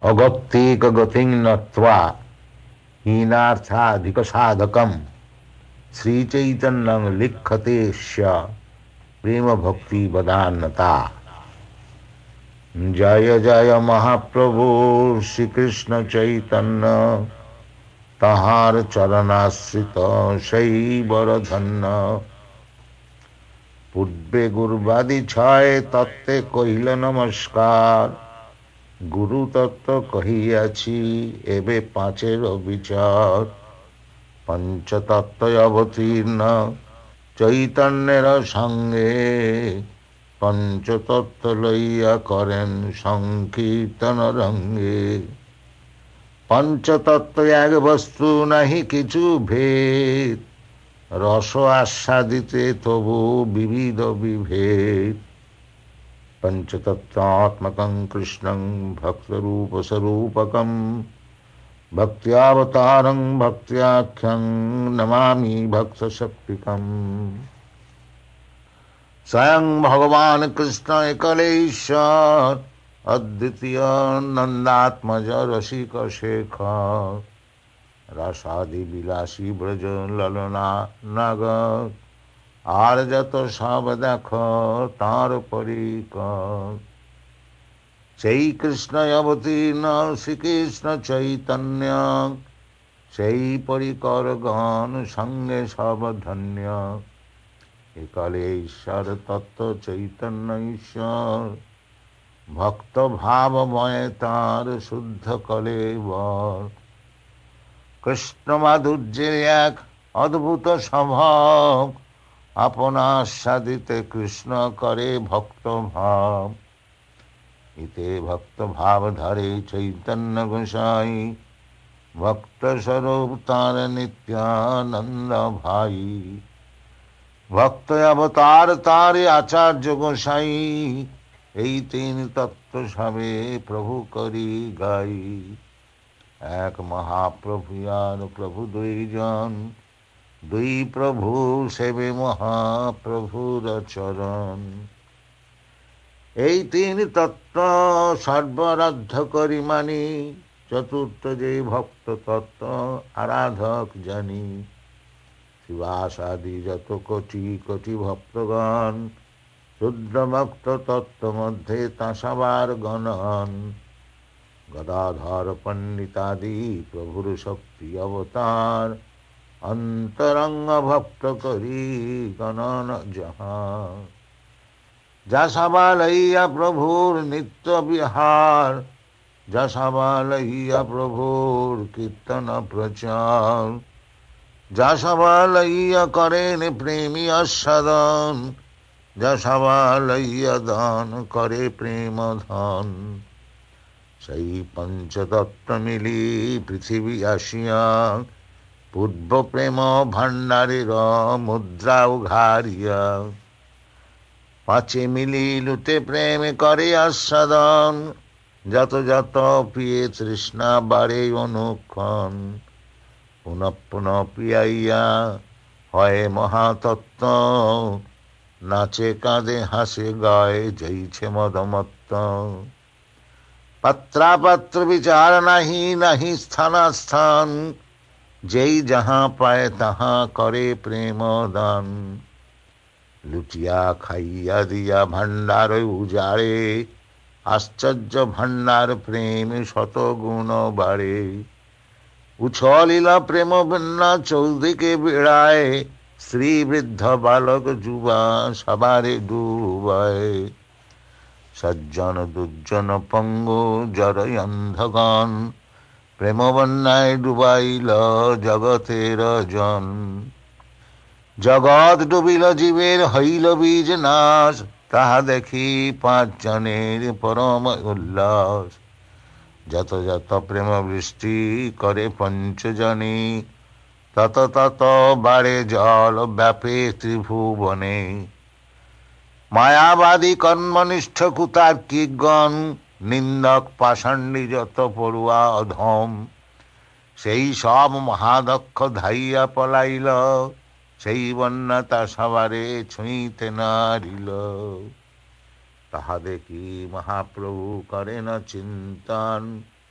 अगत्येक गतिं नत्वा हीनार्थाधिक साधकम श्रीचैतन्यं लिखते स्य प्रेम भक्ति वदान्यता। जय जय महाप्रभु श्री कृष्ण चैतन्य, तहार चरणाश्रित সেই বরধন্য। পূর্বে গুরবাদি ছয় তত্ত্বে কহিল নমস্কার, গুরু তত্ত্ব কহিয়াছি এবে পাঁচের বিচার। পঞ্চতত্ত্ব অবতীর্ণ চৈতন্যের সঙ্গে, পঞ্চতত্ত্ব লইয়া করেন সংকীর্তন রঙ্গে। পঞ্চতত্ত্ব এক বস্তু নাহি কিছু ভেদ, রস আস্বাদিতে তবু বিবিধ বিভেদ। পঞ্চতত্ত্বাত্মকং কৃষ্ণং ভক্তরূপস্বরূপকং, ভক্ত্যাবতারং ভক্ত্যাখ্যং নমামি ভক্তশক্তিকং। স্বয়ং ভগবান কৃষ্ণ একলেশ্বর, অদ্বিতীয় নন্দাত্মজ রসিক শেখর। রসাদি বিলাসী ব্রজ ললনা নগর, আর যত সব দেখ তাঁর পরিকর। সেই কৃষ্ণ অবতীর্ণ শ্রীকৃষ্ণ চৈতন্য, সেই পরিকর গণ সঙ্গে সব ধন্য। একলে ঈশ্বর তত্ত্ব চৈতন্য ঈশ্বর, ভক্ত ভাবময় তাঁর শুদ্ধ কলেবর। কৃষ্ণ মাধুর্যের এক অদ্ভুত স্বভাব, আপনাস্বাদিতে কৃষ্ণ করে ভক্ত ভাব। ইতে ভক্ত ভাব ধরে চৈতন্য গোসাই, ভক্ত স্বরূপ তাঁর নিত্যানন্দ ভাই। ভক্ত অবতার তাঁর আচার্য গোসাই, এই তিন তত্ত্ব সবে প্রভু করি গাই। এক মহাপ্রভু আর প্রভু দুইজন, দুই প্রভু সেবে মহাপ্রভুর চরণ। এই তিন তত্ত্ব সর্বরাধ্য করি মানি, চতুর্থ যে ভক্ত তত্ত্ব আরাধক জানি। শিবাসাদি যত কোটি কোটি ভক্তগণ, শুদ্ধ ভক্ত তত্ত্ব মধ্যে তা সবার গণন। গদাধর পণ্ডিতাদি প্রভুর শক্তি অবতার, অন্তরঙ্গ ভক্ত করি গণন যাহার। যা সবা লইয়া প্রভুর নিত্য বিহার, যা সবা লইয়া প্রভুর কীর্তন প্রচার। যা সবা লইয়া করেন প্রেমী আস্বাদন, যা সবা লইয়া দান করে প্রেম ধন। সেই পঞ্চতত্ত্ব মিলি পৃথিবী আসিয়া, পূর্ব প্রেম ভাণ্ডারের মুদ্রা উঘারিয়া। পাঁচে মিলি লুটে প্রেম করে আস্বাদন, যত যত প্রিয়ে তৃষ্ণা বাড়ে অনুক্ষণ। পুনঃ পুনঃ প্রিয়াইয়া হয় মহাতত্ত্ব, নাচে কাঁদে হাসে গায়ে জৈছে মদমত্ত। পাত্রাপাত্র বিচার নাহি, নাহি স্থানাস্থান, যেই যাহা পায় তাহা করে প্রেম দান। লুটিয়া খাইয়া দিয়া ভাণ্ডার উজাড়ে, আশ্চর্য ভাণ্ডার প্রেম শত গুণ বাড়ে। উছলিলা প্রেম বন্যা চৌদিকে বেড়ায়, স্ত্রী বৃদ্ধ বালক যুবা সবারে ডুবায়। সজ্জন দুর্জন পঙ্গু জড় অন্ধগণ, প্রেম বন্যায় ডুবাইল জগতের জন। জগৎ ডুবিল জীবের হইল বীজ নাশ, তাহা দেখি পাঁচ জনের পরম উল্লাস। যত যত প্রেম বৃষ্টি করে পঞ্চজনে, তত তত বাড়ে জল ব্যাপে ত্রিভুবনে। মায়াবাদী কর্মনিষ্ঠ কুতার্কিকগণ, নিন্দক পাষাণ্ডী যত পড়ুয়া অধম। সেই সব মহাদক্ষ ধাইয়া পলাইল, সেই বন্যা তা সবারে ছুঁইতে নারিল। তাহা দেখি মহাপ্রভু করেন চিন্তন,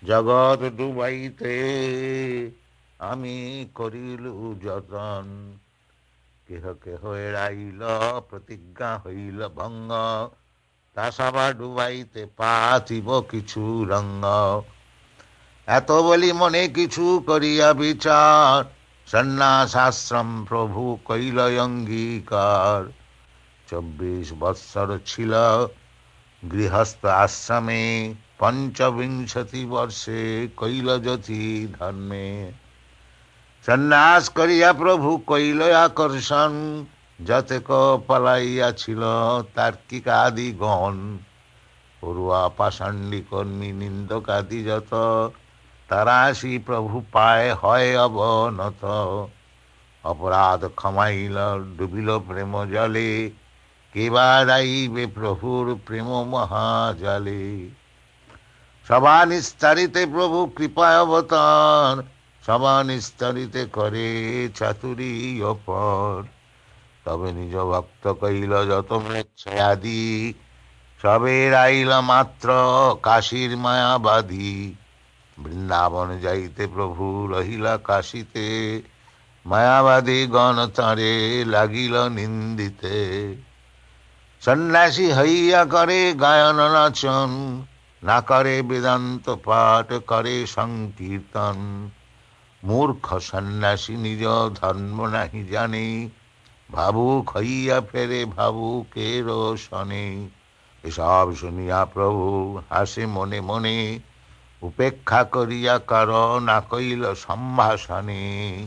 জগৎ ডুবাইতে আমি করিলু যতন, কেহ কেহ এড়াইল প্রতিজ্ঞা হইল ভঙ্গ, তা সভা ডুবাইতে পাতিব কিছু রঙ্গ। এত বলি মনে কিছু করিয়া বিচার, সন্ন্যাসাশ্রম প্রভু কইল অঙ্গীকার। 24 বৎসর ছিল গৃহস্থ আশ্রমে, পঞ্চবিংশতি বর্ষে কইল যতি ধর্মে। সন্ন্যাস করিয়া প্রভু কইল আকর্ষণ, যতেক পলাইয়াছিল তার্কিকাদিগণ। পড়ুয়া পাষাণ্ডী কর্মী নিন্দকাদি যত, তারা আসি প্রভু পায় হয় অবনত। অপরাধ ক্ষমাইল ডুবিল প্রেম জলে, কেবা দাইবে প্রভুর প্রেম মহাজলে। সভা নিস্তারিতে প্রভু কৃপায় অবতার, সভা নিস্তারিতে করে চাতুরী অপর। তবে নিজ ভক্ত কইল যত মৃচ্ছয়াদি, সবে রাইল মাত্র কাশীর মায়াবাদী। বৃন্দাবন যাইতে প্রভু রহিলা কাশীতে, মায়াবাদী গণ তাঁরে লাগিল নিন্দিতে। সন্ন্যাসী হইয়া করে গায়ন নাচন, না করে বেদান্ত পাঠ করে সংকীর্তন। মূর্খ সন্ন্যাসী নিজ ধর্ম নাহি জানে, ভাবুক হইয়া ফেরে ভাবুকের শনে। এসব শুনিয়া প্রভু হাসে মনে মনে, উপেক্ষা করিয়া কর না কইল সম্ভাষণে।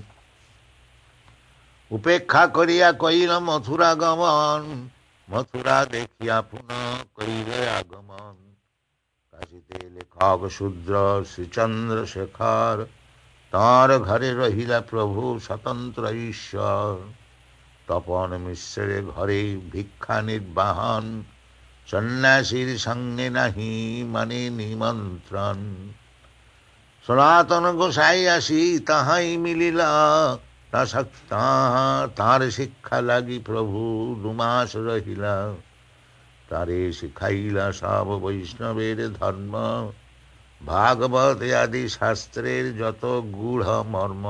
উপেক্ষা করিয়া কইল মথুরা গমন, মথুরা দেখিয়া পুনঃ কইল আগমন। কাশীতে লেখক শূদ্র শ্রীচন্দ্রশেখর, তাঁর ঘরে রহিলা প্রভু স্বতন্ত্র ঈশ্বর। তপন মিশ্রের ঘরে ভিক্ষা নির্বাহন, সন্ন্যাসীর সঙ্গে নাহি মানে নিমন্ত্রণ। সনাতন গোসাই আসি তাহাই মিলিলা, তাঁর শিক্ষা লাগি প্রভু 2 মাস রহিলা। তারে শিখাইলা সব বৈষ্ণবের ধর্ম, ভাগবত আদি শাস্ত্রের যত গূঢ় মর্ম।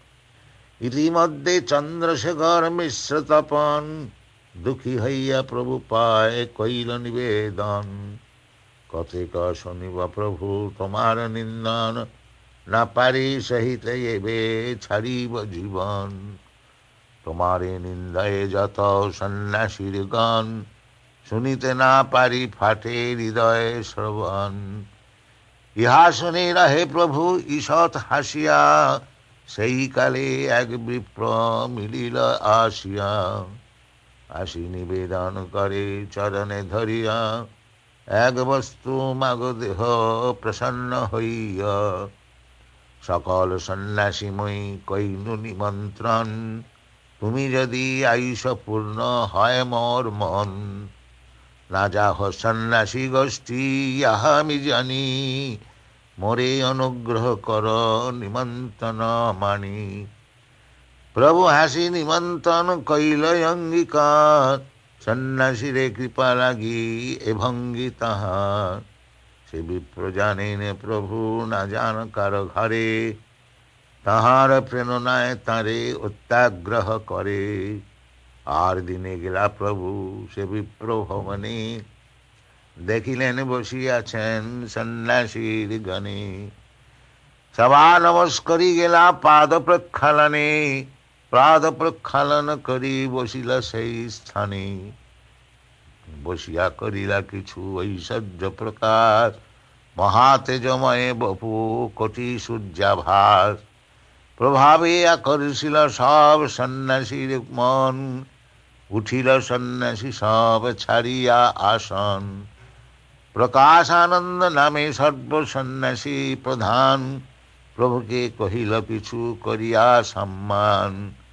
ইতিমধ্যে চন্দ্রশেখর মিশ্র তপন, দুঃখী হইয়া প্রভু পায় কইল নিবেদন। কতেক শুনিব প্রভু তোমার নিন্দন, না পারি সহিতে এবে ছাড়িব জীবন। তোমারে নিন্দায় যত সন্ন্যাসীর গণ, শুনিতে না পারি ফাটে হৃদয় শ্রবণ। ইহা শুনি রহে প্রভু ঈষৎ হাসিয়া, সেই কালে এক বিপ্র মিলিল আসিয়া। আসি নিবেদন করে চরণে ধরিয়া, এক বস্তু মাগ দেহ প্রসন্ন হইয়া। সকল সন্ন্যাসীময়ী কইনু নিমন্ত্রণ, তুমি যদি আয়ুষ পূর্ণ হয় মোর মন। না যাহ সন্ন্যাসী গোষ্ঠী ইহা আমি জানি, মোরে অনুগ্রহ কর নিমন্ত্রণ মানি। প্রভু হাসি নিমন্ত্রণ কইল অঙ্গীকার, সন্ন্যাসীরে কৃপা লাগি এ ভঙ্গি তাহার। সে বিপ্র জানেন প্রভু না জান কার ঘরে, তাহার প্রেরণায় তাঁরে অত্যাগ্রহ করে। আর দিনে গেলা প্রভু সে বিপ্র ভবনে, দেখিলেন বসিয়াছেন সন্ন্যাসীর গণে। সভা নমস্করি গেলা পাদ প্রক্ষালনে, পাদ প্রক্ষালন করি বসিলা সেই স্থানে। বসিয়া করিলা কিছু ঐশ্বর্য প্রকাশ, মহাতেজময় বপু কোটি সূর্যাভাস। প্রভাবে আকর্ষিল সব সন্ন্যাসীর মন, উঠিল সন্ন্যাসী সব ছাড়িয়া আসন। প্রকাশানন্দ নামে সর্ব সন্ন্যাসী প্রধান, প্রভুকে কহিল কিছু করিয়া সম্মান।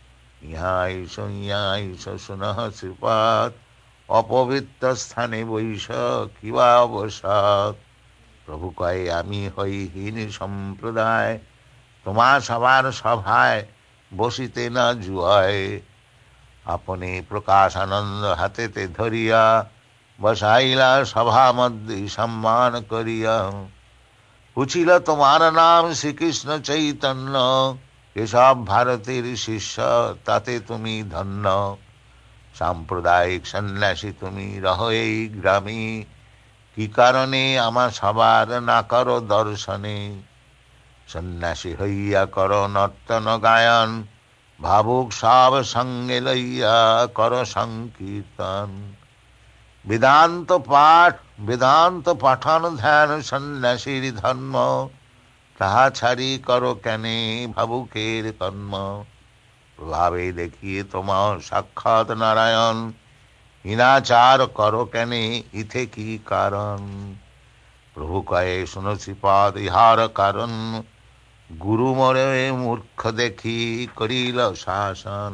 ইহাই শুনহ শ্রীপাদ, অপবিত্র স্থানে বৈশ কিবা অবসাদ। প্রভু কয়ে আমি হই হীন সম্প্রদায়, তোমা সবার সভায় বসিতে না জুয়ায়। আপনি প্রকাশানন্দ হাতেতে ধরিয়া, বসাইলা সভা মধ্যে সম্মান করিয়া। পুছিল তোমার নাম শ্রীকৃষ্ণ চৈতন্য, এসব ভারতের শিষ্য তাতে তুমি ধন্য। সাম্প্রদায়িক সন্ন্যাসী তুমি রহ এই গ্রামে, কি কারণে আমার সবার না করো দর্শনে। সন্ন্যাসী হইয়া কর নর্তন গায়ন, ভাবুক সব সঙ্গে লইয়া কর সংকীর্তন। বেদান্ত পাঠ বেদান্ত পাঠন ধ্যান সন্ন্যাসীর ধর্ম, তাহা ছাড়ি করো কেনে ভাবুকের কর্ম। প্রভাবে দেখিয়ে তোমার সাক্ষাৎ নারায়ণ, হীনাচার করো কেনে ইথে কি কারণ। প্রভু কয়ে শুনো শ্রীপাদ ইহার কারণ, গুরু মরে মূর্খ দেখি করিল শাসন।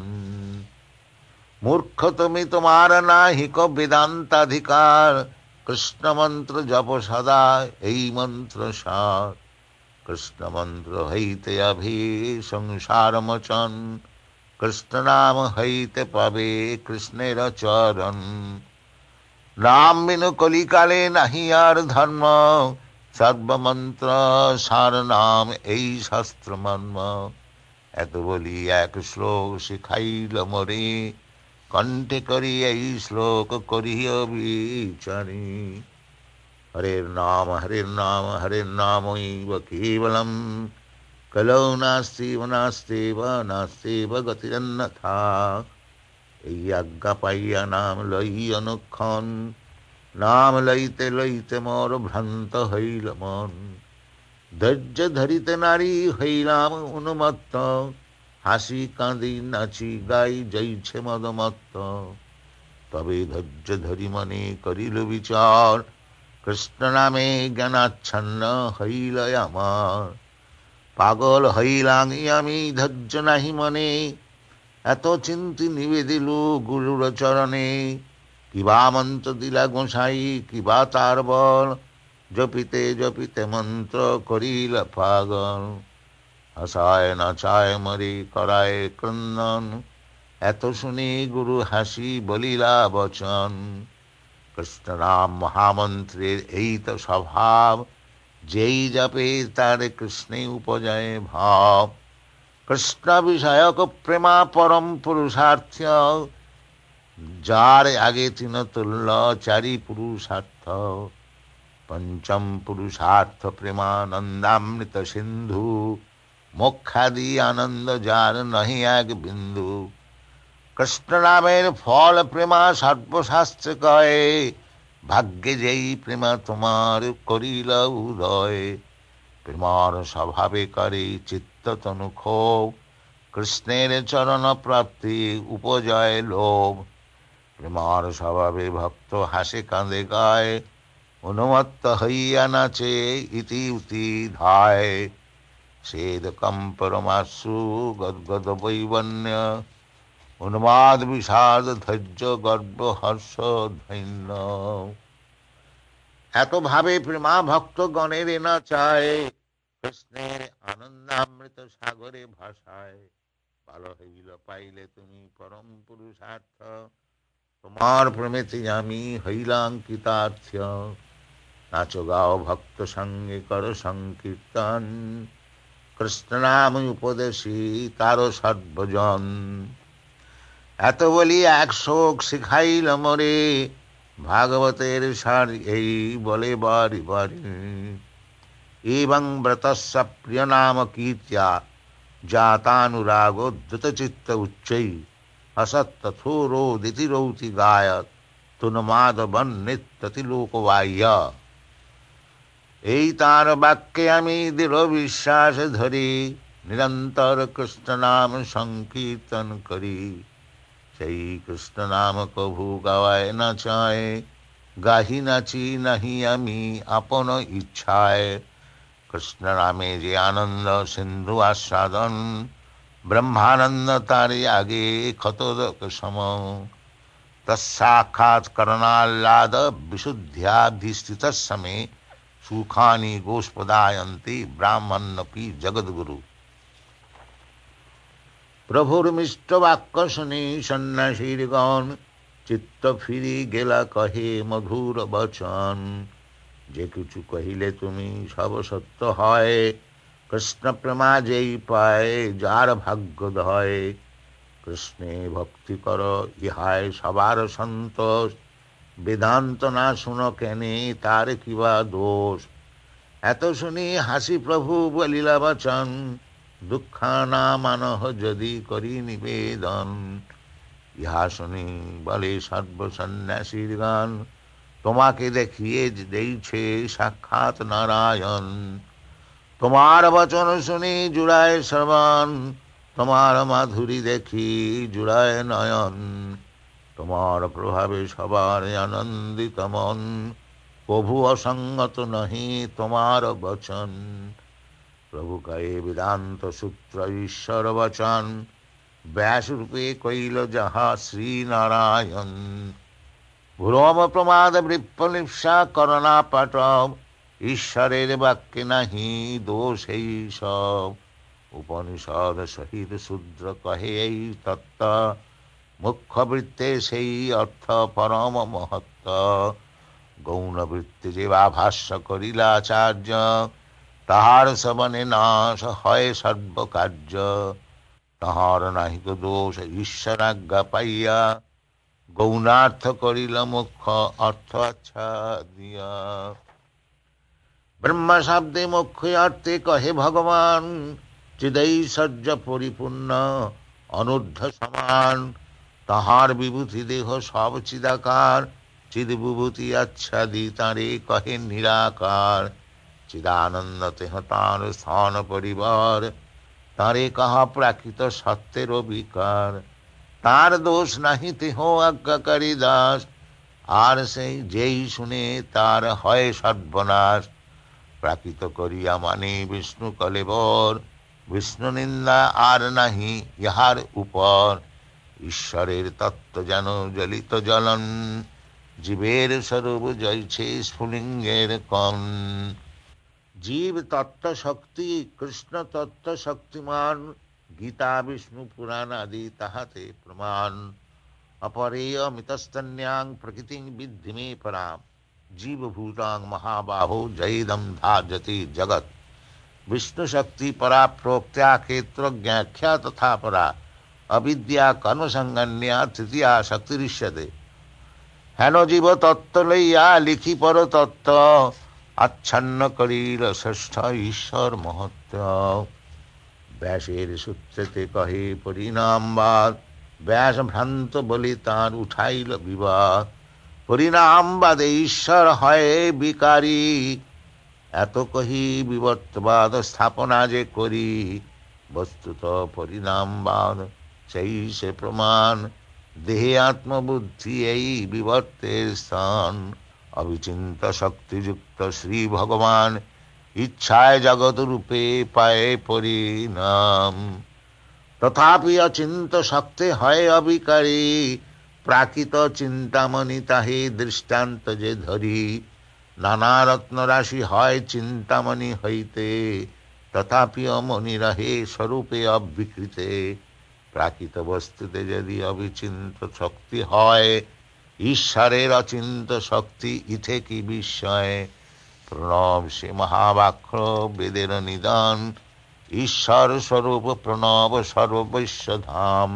মূর্খ তুমি তোমার নাহিক বেদান্তাধিকার, কৃষ্ণ মন্ত্র জপ সদা এই মন্ত্র সার। কৃষ্ণ মন্ত্র হইতে অভি সংসার মোচন, কৃষ্ণ নাম হইতে পাবে কৃষ্ণের চরণ। নাম বিনু কলিকালে নাহি আর ধর্ম, সর্বমন্ত্র সার নাম এই শাস্ত্র মর্ম। এত বলি এক শ্লোক শিখাইল মোরে, কণ্ঠে করি এই শ্লোক করিও বিচারি। হরের নাম হরের নামৈব কেবলম, কলৌ নাস্তিব নাস্তিব নাস্তিব গতিরন্যথা। এই আজ্ঞা পাইয়া নাম লই অনুক্ষণ, নাম লইতে লইতে মোর ভ্রান্ত হইল মন। ধৈর্য ধরিতে নারী হইলাম উন্মত্ত, হাসি কাঁদি নাচি গাই যাইছে মদমত্ত। তবে ধৈর্য ধরি মনে করিল বিচার, কৃষ্ণ নামে জ্ঞানাচ্ছন্ন হইল আমার। পাগল হইলাঙি আমি ধৈর্য নাহি মনে, এত চিন্তি নিবেদিল গুরুর চরণে। কিবা মন্ত্র দিলা গোসাই কিবা তার বল, জপিতে জপিতে মন্ত্র করিল পাগল। হাসায় নাচায় মরি করায় ক্রন্দন, এত শুনি গুরু হাসি বলিলা বচন। কৃষ্ণ নাম মহামন্ত্রের এই তো স্বভাব, যেই জপে তার কৃষ্ণে উপজয় ভাব। কৃষ্ণ বিষয়ক প্রেমা পরম পুরুষার্থ, যার আগে তিন তুল্য চারি পুরুষার্থ। পঞ্চম পুরুষার্থ প্রেমানন্দামৃত সিন্ধু, মোক্ষাদি আনন্দ যার নহি এক বিন্দু। কৃষ্ণ নামের ফল প্রেমা সর্বশাস্ত্রে কয়ে, ভাগ্যে যেই প্রেমা তোমার করিল উদয়। প্রেমার স্বভাবে করে চিত্ত তনু ক্ষোভ, কৃষ্ণের চরণ প্রাপ্তি উপজয় লোভ। প্রেমার স্বভাবে ভক্ত হাসে কাঁদে গায়, অনুমত্ত হইয়া নাচে ইতি উতি ধায়। সেদ কম্পরমাশ্রু গদ্গদ বৈবন্য, উন্মাদ বিষাদ ধৈর্য গর্ব হর্ষ ধৈন্য। এত ভাবে প্রেমা ভক্ত গণের না চায়, কৃষ্ণের আনন্দামৃত সাগরে ভাসায়। ভালো হইল পাইলে তুমি পরম পুরুষার্থ, তোমার প্রেমেতে আমি হইলাম কৃতার্থ। নাচ গাও ভক্ত সঙ্গে কর সংকীর্তন, কৃষ্ণ নাম উপদেশী তার সর্বজন। এত বলি এক শোক শিখাইল মোরে, ভাগবতের সার এই বলে বারি বারি। এবং ব্রতস্য প্রিয় নাম কীর্ত্য়া, জাতানুরাগোদ্ধত চিত্ত উচ্চৈ। অসত্তথোরোদিতি রৌতি গায়ত, তুনমাদবন নিত্যতি লোকবাহ্য। এই তার বাক্যে আমি দৃঢ় বিশ্বাস ধরি, নিরন্তর কৃষ্ণ নাম সংকীর্তন করি। সেই কৃষ্ণ নাম কভু গাওয়ায় না চায়, গাহি নাচি নাহি আমি আপন ইচ্ছায়। কৃষ্ণ নামে যে আনন্দ সিন্ধু আস্বাদন, ব্রহ্মানন্দ তারে আগে ক্ষতোদক সম। তৎসাক্ষাৎ করণাহ্লাদ বিশুদ্ধ্যাধিষ্ঠিত সমে, সুখানি গোষ্পদায়ন্তি ব্রাহ্মণ্যপি জগদ্গুরু। প্রভুর মিষ্ট বাক্য শুনি সন্ন্যাসীর গণ, চিত্ত ফিরি গেলা কহে মধুর বচন। যে কিছু কহিলে তুমি সব সত্য হয়, কৃষ্ণ প্রেমা যেই পায় যার ভাগ্যোদয়। কৃষ্ণে ভক্তি কর ইহায় সবার সন্তোষ, বেদান্ত না শুনো কেনে তার কিবা দোষ। এত শুনি হাসি প্রভু বলিলা বচন, দুঃখানা মানহ যদি করি নিবেদন। ইহা শুনি বলে সর্বসন্ন্যাসীর গান, তোমাকে দেখিয়ে দেইছে সাক্ষাৎ নারায়ণ। তোমার বচন শুনি জুড়ায় শ্রবণ, তোমার মাধুরী দেখি জুড়ায় নয়ন। তোমার প্রভাবে সবার আনন্দিত মন, প্রভু অসঙ্গত নহি তোমার বচন। প্রভু কয়ে বেদান্ত সূত্র ঈশ্বর বচন, ব্যাসরূপে কইল যাহা শ্রীনারায়ণ। ভ্রম প্রমাদ বৃপ্পলিপ্সা করনা পাটব, ঈশ্বরের বাক্যে নাহি দোষ এই সব। উপনিষদ সহিত শূদ্র কহে এই তত্ত্ব, মুখ্য বৃত্তে সেই অর্থ পরম মহত্ব। গৌণ বৃত্তি যে বা ভাষ্য করিলা আচার্য, তাহার শ্রবণে নাশ হয় সর্বকার্য। তাহার নাহিক দোষ ঈশ্বরাজ্ঞা পাইয়া, গৌণার্থ করিল মুখ্য অর্থ আচ্ছা দিয়া। ব্রহ্ম শব্দে মুখ্য অর্থে কহে ভগবান, চিদৈশ্বর্য পরিপূর্ণ অনূর্ধ্ব সমান। তাহার বিভূতি দেহ সব চিদাকার, চিদ বিভূতি আচ্ছাদি তাঁরে কহে নিরাকার। চিদানন্দ তেহ তাঁর স্থান পরিবার, তাঁরে কাহা প্রাকৃত সত্যের বিকার। তার দোষ নাহি তেহ আজ্ঞাকারী দাস, আর সেই যেই শুনে তার হয় সর্বনাশ। প্রাকৃত করিয়া মানে বিষ্ণু কলেবর, বিষ্ণু নিন্দা আর নাহি ইহার উপর। ঈশ্বরের তত্ত্ব যেন জ্বলিত জ্বলন, জীবের স্বরূপ জয়ছে স্ফুলিঙ্গের কণ। জীব তত্ত্ব শক্তি, কৃষ্ণ তত্ত্ব শক্তিমান, গীতা বিষ্ণু পুরাণ আদি তাহাতে প্রমাণ। অপরেয় মিতস্তন্যাং প্রকৃতিং বিদ্ধি মে পরাম, জীবভূতাং মহাবাহো জয়িদম ধার্যতি জগৎ। বিষ্ণু শক্তি পরা প্रोक्त्या ক্ষেত্রজ্ঞাখ্যা তথা পরা, অবিদ্যা কর্মসঙ্গন্যা তৃতীয়া শক্তিরিষ্যতে। হেন জীব তত্ত্ব লইয়া লিখি পর তত্ত্ব, আচ্ছন্ন করিল ষষ্ঠ ঈশ্বর মহত্ব। ব্যাসের সূত্রেতে কহে পরিণামবাদ, ব্যাস ভ্রান্ত বলে তাঁর উঠাইল বিবাদ। পরিণামবাদে ঈশ্বর হয় বিকারী, এত কহি বিবর্তবাদ স্থাপনা যে করি। বস্তুত পরিণামবাদ সেই সে প্রমাণ, দেহে আত্মবুদ্ধি এই বিবর্তের স্থান। অবিচিন্ত শক্তিযুক্ত শ্রী ভগবান, ইচ্ছায় জগৎ রূপে পায়ে পরিণাম। তথাপি অচিন্ত শক্তি হয় অবিকারী, প্রাকৃত চিন্তামণি তাহে দৃষ্টান্ত যে ধরি। নানা রত্নরাশি হয় চিন্তামণি হইতে, তথাপি অমনি রহে স্বরূপে অবিকৃতে। প্রাকৃত বস্তুতে যদি অবিচিন্ত শক্তি হয়, ঈশ্বরের অচিন্ত শক্তি ইথে কি বিস্ময়। প্রণব সে মহাবাক্য বেদের নিদান, ঈশ্বর স্বরূপ প্রণব সর্বৈশ্বধাম।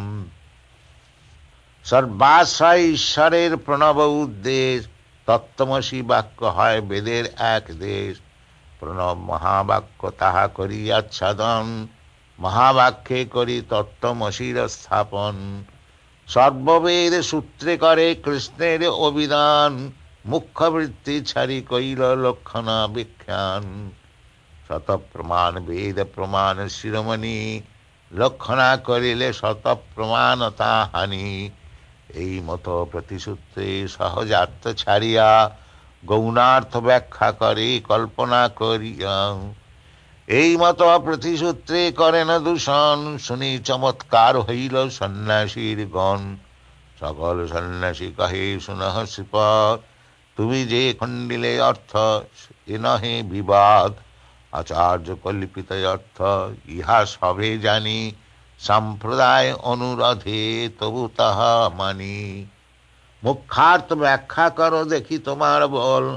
সর্বাশ্রয় ঈশ্বরের প্রণব উদ্দেশ, তত্ত্বমসি বাক্য হয় বেদের এক দেশ। প্রণব মহাবাক্য তাহা করিয়াচ্ছাদন, মহাবাক্যে করি তত্ত্বমসির স্থাপন। সর্ববেদ সূত্রে করে কৃষ্ণের অভিধান, মুখ্য বৃত্তি ছাড়ি কইল লক্ষণা বিখ্যান। শত প্রমাণ বেদ প্রমাণ শিরোমণি, লক্ষণা করিলে শত প্রমাণতা হানি। এই মতো প্রতিসূত্রে সহজার্থ ছাড়িয়া, গৌণার্থ ব্যাখ্যা করে কল্পনা করিয়া। এই মতো প্রতিসূত্রে করেন দূষণ, শুনি চমৎকার হইল সন্ন্যাসীর গণ। সকল সন্ন্যাসী কহে শুনহ শ্রীপদ, তুমি যে খণ্ডিলে অর্থ এ নহে বিবাদ। আচার্য কল্পিত অর্থ ইহা সবে জানি, সম্প্রদায় অনুরোধে তবু তাহা মানি। মুখ্যার্থ ব্যাখ্যা করো দেখি তোমার বল,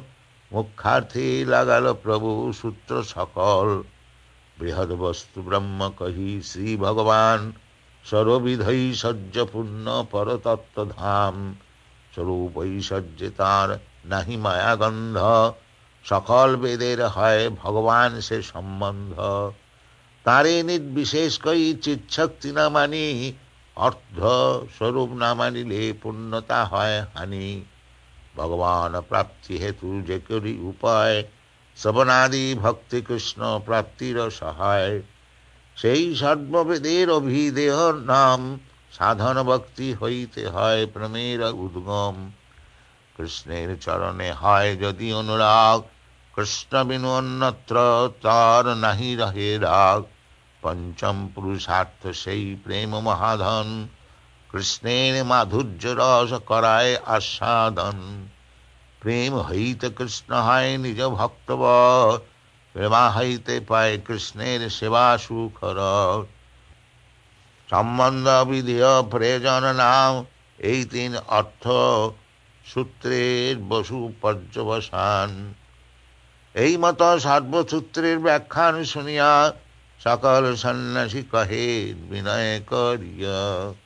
মুখার্থে লাগাল প্রভু সূত্র সকল। বৃহৎ বস্তু ব্রহ্ম কহি শ্রী ভগবান, সর্ববিধৈশ্বর্য পূর্ণ পরতত্ত্ব ধাম। স্বরূপ ঐশ্বর্যে তাঁর নাহি মায়াগন্ধ, সকল বেদের হয় ভগবান সে সম্বন্ধ। তাঁরে নির্বিশেষ কই চিৎশক্তি না মানি, অর্ধ স্বরূপ না মানিলে পূর্ণতা হয় হানি। ভগবান প্রাপ্তি হেতু যে করি উপায়, শ্রবণাদি ভক্তি কৃষ্ণ প্রাপ্তির সহায়। সেই সর্ববেদের অভিদেহ নাম, সাধন ভক্তি হইতে হয় প্রেমের উদ্গম। কৃষ্ণের চরণে হয় যদি অনুরাগ, কৃষ্ণ বিনু অন্যত্র তার নাহি রহে রাগ। পঞ্চম পুরুষার্থ সেই প্রেম মহাধন, কৃষ্ণের মাধুর্য রস করায় আস্বাদন। প্রেম হইতে কৃষ্ণ হয় নিজ ভক্তবর, প্রেমা হইতে পায় কৃষ্ণের সেবা সুখর। সম্বন্ধ বিধেয় প্রয়োজন নাম, এই তিন অর্থ সূত্রের বসু পর্যবসান। এই মত সর্বসূত্রের ব্যাখ্যান শুনিয়া, সকল সন্ন্যাসী কহে বিনয় করিয়া।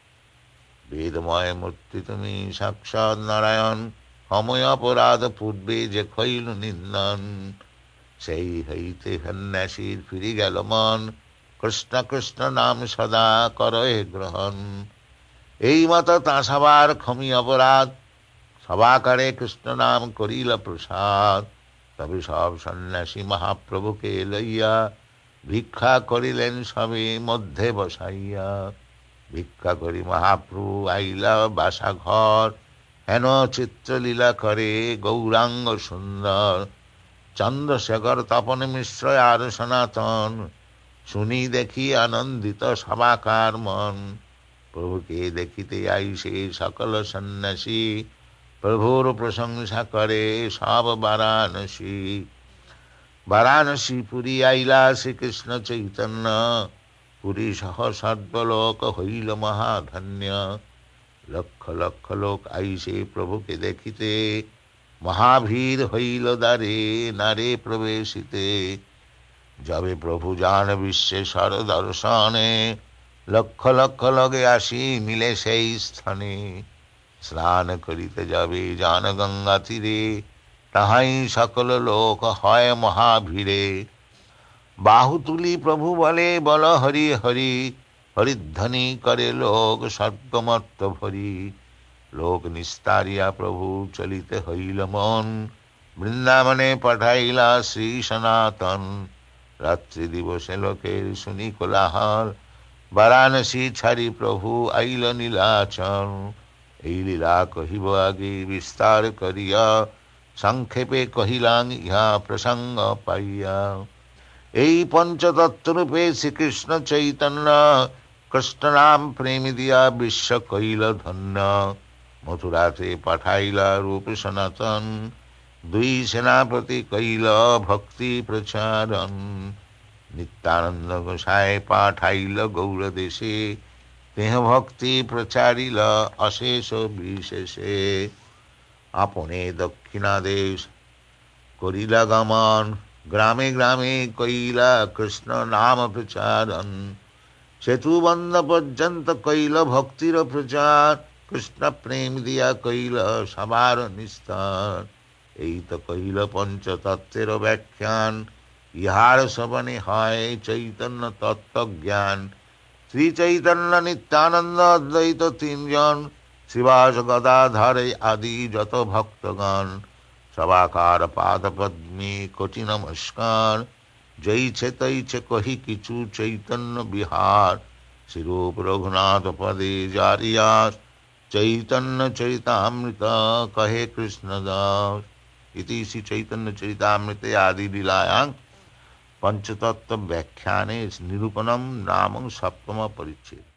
বেদময় মূর্তি তুমি সাক্ষাৎ নারায়ণ, সময় অপরাধ পূর্বে যে খৈল নিন্দন। সেই হইতে সন্ন্যাসীর ফিরি গেল মন, কৃষ্ণ কৃষ্ণ নাম সদা করহে গ্রহণ। এই মত তা সবার ক্ষমি অপরাধ, সবাকারে কৃষ্ণ নাম করিল প্রসাদ। তবে সব সন্ন্যাসী মহাপ্রভুকে লইয়া, ভিক্ষা করিলেন সবে মধ্যে বসাইয়া। ভিক্ষা করি মহাপ্রভু আইলা বাসা ঘর, হেন চিত্রলীলা করে গৌরাঙ্গ সুন্দর। চন্দ্রশেখর তপন মিশ্র আর সনাতন, শুনি দেখি আনন্দিত সবাকার মন। প্রভুকে দেখিতে আইসে সকল সন্ন্যাসী, প্রভুর প্রশংসা করে সব বারাণসী। বারাণসী পুরী আইলা শ্রীকৃষ্ণ চৈতন্য, পুরী সহ সর্বলোক হইল মহাধন্য। লক্ষ লক্ষ লোক আইসে প্রভুকে দেখিতে, মহাভীর হইল দ্বারে নারে প্রবেশিতে। যবে প্রভু যান বিশ্বেশ্বর দর্শনে, লক্ষ লক্ষ লোকে আসি মিলে সেই স্থানে। স্নান করিতে যাবে যান গঙ্গা তীরে, তাহাই সকল লোক হয় মহাভীরে। বাহু তুলি প্রভু বলে বল হরি হরি, হরিধ্বনি করে লোক স্বর্গমর্ত ভরি। লোক নিস্তারিয়া প্রভু চলিতে হইল মন, বৃন্দাবনে পাঠাইলা শ্রী সনাতন। রাত্রি দিবসে লোকের শুনি কোলাহল, বারাণসী ছাড়ি প্রভু আইল নীলাচল। এই লীলা কহিব আগে বিস্তার করিয়া, সংক্ষেপে কহিলাম ইহা প্রসঙ্গ পাইয়া। এই পঞ্চতত্ত্বরূপে শ্রীকৃষ্ণ চৈতন্য, কৃষ্ণ নাম প্রেম দিয়া বিশ্ব কইল ধন্য। মথুরাতে পাঠাইলা রূপ সনাতন, দুই সেনাপতি কইল ভক্তি প্রচারণ। নিত্যানন্দ গোসাই পাঠাইল গৌর দেশে, তেহ ভক্তি প্রচারিল অশেষ বিশেষে। আপনে দক্ষিণাদেশ করিলা গমন, গ্রামে গ্রামে কইলা কৃষ্ণ নাম প্রচারণ। সেতু বন্ধ পর্যন্ত কইল ভক্তির প্রচার, কৃষ্ণ প্রেম দিয়া কইল সবার নিস্তার। এই তো কইল পঞ্চতত্ত্বের ব্যাখ্যান, ইহার শ্রবণে হয় চৈতন্য তত্ত্বজ্ঞান। শ্রী চৈতন্য নিত্যানন্দ অদ্বৈত তিনজন, শ্রীবাস গদাধর আদি যত ভক্তগণ। সবাকার পাদ পদ্মে কোটি নমস্কার, জৈছে তৈছে কহি কিছু চৈতন্য বিহার। শ্রীরূপ রঘুনাথ পদে জারিয়াস, চৈতন্য চরিতামৃত কহে কৃষ্ণদাস। ইতি শ্রী চৈতন্য চরিতামৃতে আদি লীলায়াং পঞ্চতত্ত্ব ব্যাখ্যানে নিরূপণম নাম সপ্তম পরিচ্ছেদ।